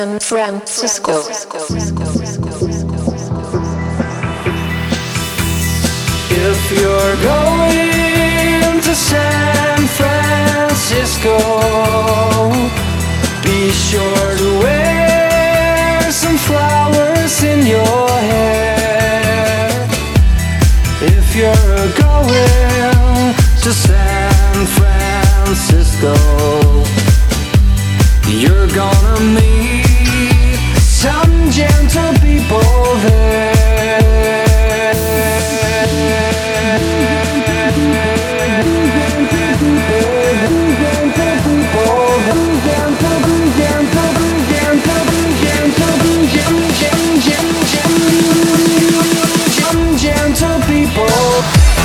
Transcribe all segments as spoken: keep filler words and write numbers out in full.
San Francisco. If you're going to San Francisco, be sure to wear some flowers in your hair. If you're going to San Francisco, you're gonna meet some gentle people there. Gentle people.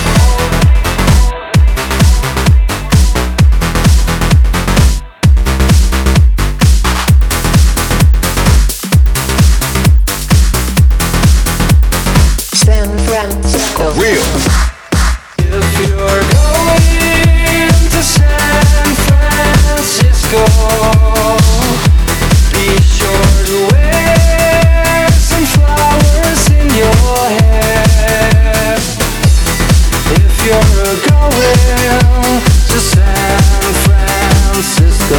San Francisco. Real. If you're going to San Francisco, be sure to wear some flowers in your hair. If you're going to San Francisco,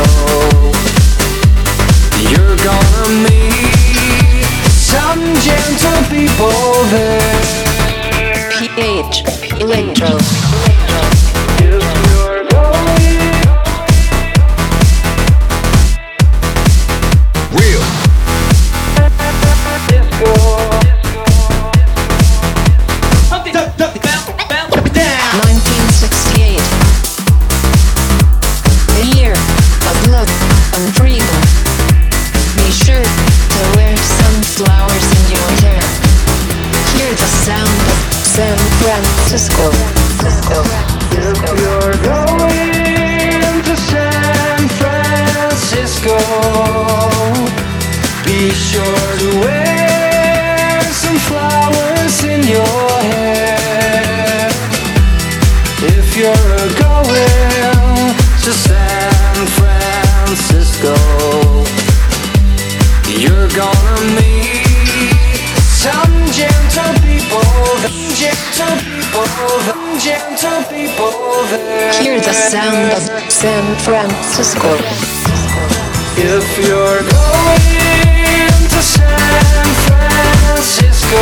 you're gonna meet some gentle people there. P H Electro. If you're going real nineteen sixty-eight. A year of love and freedom. Be sure to wear some flowers in your hair. Hear the sound of San Francisco. If you're going to San Francisco, be sure to wear some flowers in your hair. If you're going to San Francisco, you're gonna meet some gentle people, gentle people, gentle people there. Hear the sound of San Francisco. If you're going to San Francisco,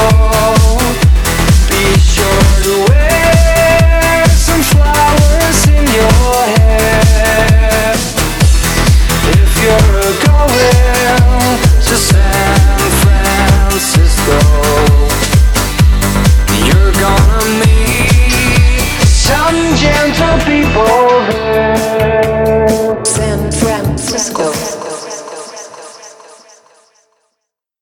be sure to wear some flowers in your hair. If you're going to San Francisco, you're gonna meet some gentle people there.